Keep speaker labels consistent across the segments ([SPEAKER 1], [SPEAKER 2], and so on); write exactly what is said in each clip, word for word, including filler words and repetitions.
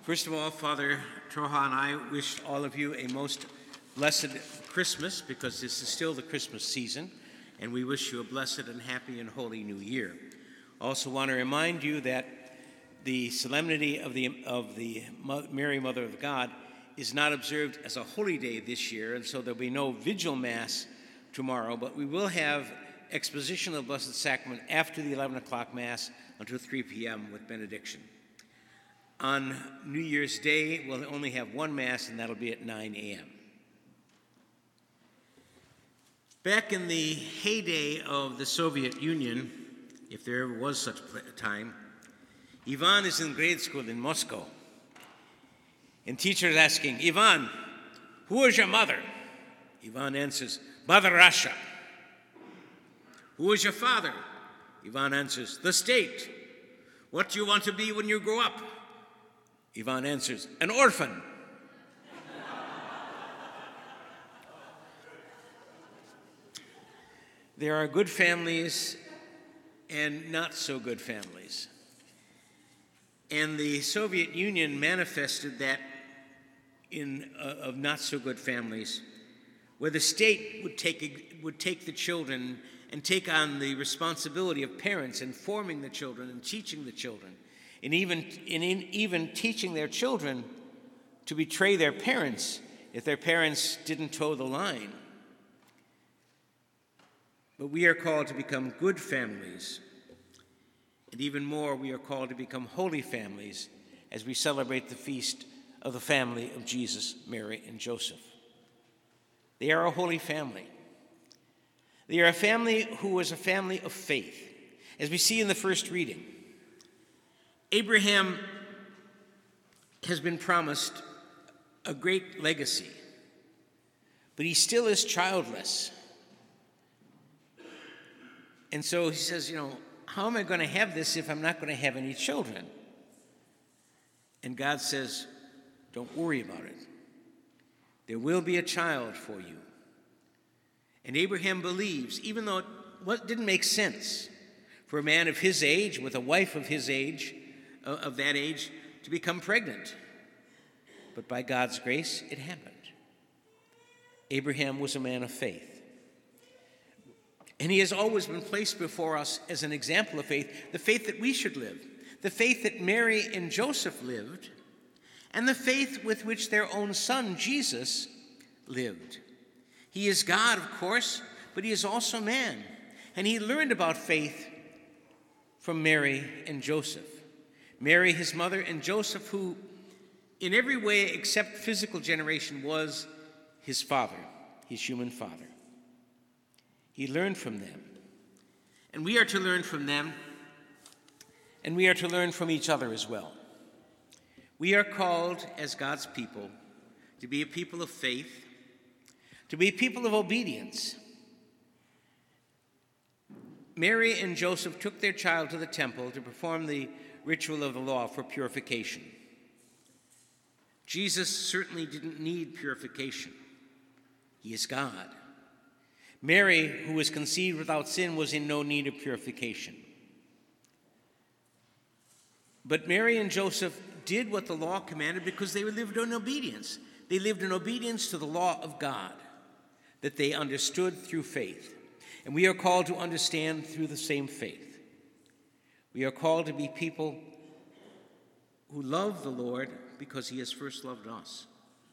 [SPEAKER 1] First of all, Father Troja and I wish all of you a most blessed Christmas, because this is still the Christmas season, and we wish you a blessed and happy and holy new year. I also want to remind you that the solemnity of the, of the Mary, Mother of God, is not observed as a holy day this year, and so there'll be no vigil mass tomorrow, but we will have exposition of the Blessed Sacrament after the eleven o'clock mass until three p.m. with benediction. On New Year's Day, we'll only have one mass, and that'll be at nine a.m. Back in the heyday of the Soviet Union, if there ever was such a time, Ivan is in grade school in Moscow. And teacher is asking, Ivan, who is your mother? Ivan answers, Mother Russia. Who is your father? Ivan answers, the state. What do you want to be when you grow up? Ivan answers, an orphan. There are good families and not so good families. And the Soviet Union manifested that in uh, of not so good families, where the state would take would take the children and take on the responsibility of parents in forming the children and teaching the children, and even in even teaching their children to betray their parents if their parents didn't toe the line. But we are called to become good families. And even more, we are called to become holy families as we celebrate the feast of the family of Jesus, Mary, and Joseph. They are a holy family. They are a family who was a family of faith. As we see in the first reading, Abraham has been promised a great legacy, but he still is childless. And so he says, you know, how am I going to have this if I'm not going to have any children? And God says, don't worry about it. There will be a child for you. And Abraham believes, even though it didn't make sense for a man of his age, with a wife of his age, of that age, to become pregnant. But by God's grace, it happened. Abraham was a man of faith. And he has always been placed before us as an example of faith, the faith that we should live, the faith that Mary and Joseph lived, and the faith with which their own son, Jesus, lived. He is God, of course, but he is also man. And he learned about faith from Mary and Joseph. Mary, his mother, and Joseph, who in every way except physical generation was his father, his human father. He learned from them. And we are to learn from them, and we are to learn from each other as well. We are called as God's people to be a people of faith, to be a people of obedience. Mary and Joseph took their child to the temple to perform the ritual of the law for purification. Jesus certainly didn't need purification. He is God. Mary, who was conceived without sin, was in no need of purification. But Mary and Joseph did what the law commanded because they lived in obedience. They lived in obedience to the law of God that they understood through faith. And we are called to understand through the same faith. We are called to be people who love the Lord because he has first loved us.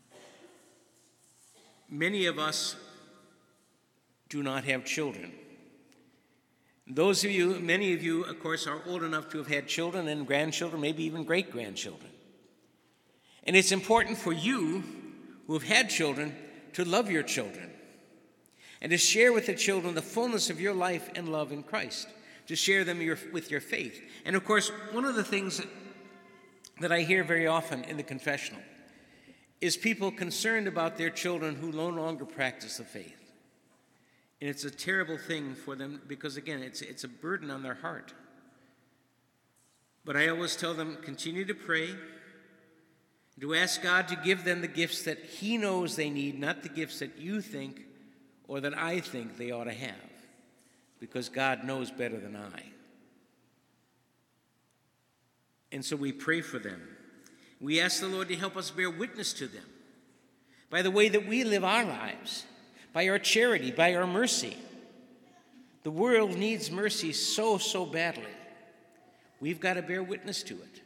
[SPEAKER 1] Many of us do not have children. Those of you, many of you, of course, are old enough to have had children and grandchildren, maybe even great-grandchildren. And it's important for you who have had children to love your children and to share with the children the fullness of your life and love in Christ, to share them your, with your faith. And of course, one of the things that, that I hear very often in the confessional is people concerned about their children who no longer practice the faith. And it's a terrible thing for them because, again, it's, it's a burden on their heart. But I always tell them, continue to pray, to ask God to give them the gifts that he knows they need, not the gifts that you think or that I think they ought to have, because God knows better than I. And so we pray for them. We ask the Lord to help us bear witness to them by the way that we live our lives, by our charity, by our mercy. The world needs mercy so, so badly. We've got to bear witness to it.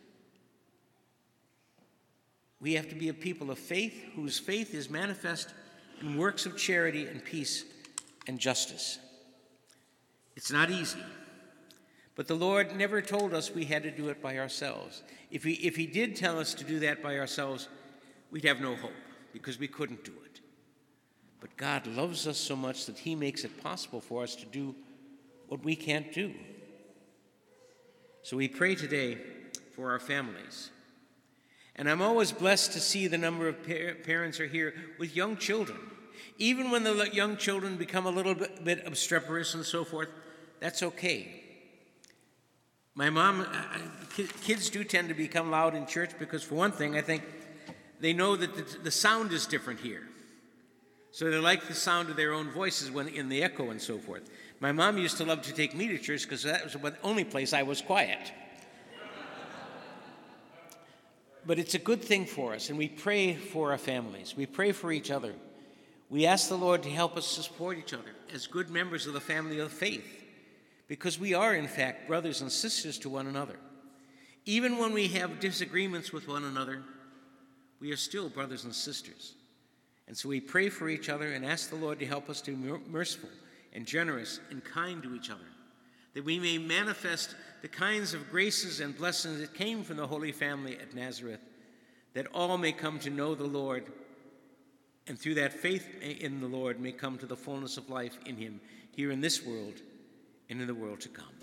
[SPEAKER 1] We have to be a people of faith whose faith is manifest in works of charity and peace and justice. It's not easy, but the Lord never told us we had to do it by ourselves. If he, if he did tell us to do that by ourselves, we'd have no hope because we couldn't do it. But God loves us so much that he makes it possible for us to do what we can't do. So we pray today for our families. And I'm always blessed to see the number of par- parents are here with young children. Even when the young children become a little bit, bit obstreperous and so forth, that's okay. My mom, uh, kids do tend to become loud in church because, for one thing, I think they know that the, the sound is different here. So they like the sound of their own voices when in the echo and so forth. My mom used to love to take me to church because that was the only place I was quiet. But it's a good thing for us, and we pray for our families. We pray for each other. We ask the Lord to help us to support each other as good members of the family of faith, because we are, in fact, brothers and sisters to one another. Even when we have disagreements with one another, we are still brothers and sisters. And so we pray for each other and ask the Lord to help us to be merciful and generous and kind to each other, that we may manifest the kinds of graces and blessings that came from the Holy Family at Nazareth, that all may come to know the Lord, and through that faith in the Lord may come to the fullness of life in him, here in this world and in the world to come.